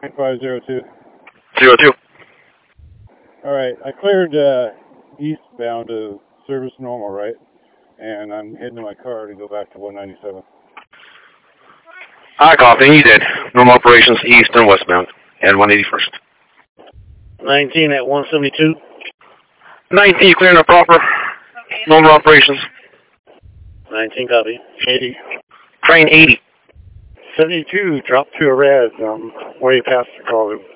9502. 02. Alright, I cleared eastbound to service normal, right? And I'm heading to my car to go back to 197. I copy. You did. Normal operations east and westbound. And 181st. 19 at 172. 19, clearing up proper. Normal operations. 19, copy. 80. Train 80. 72, drop to a res, way past the call loop.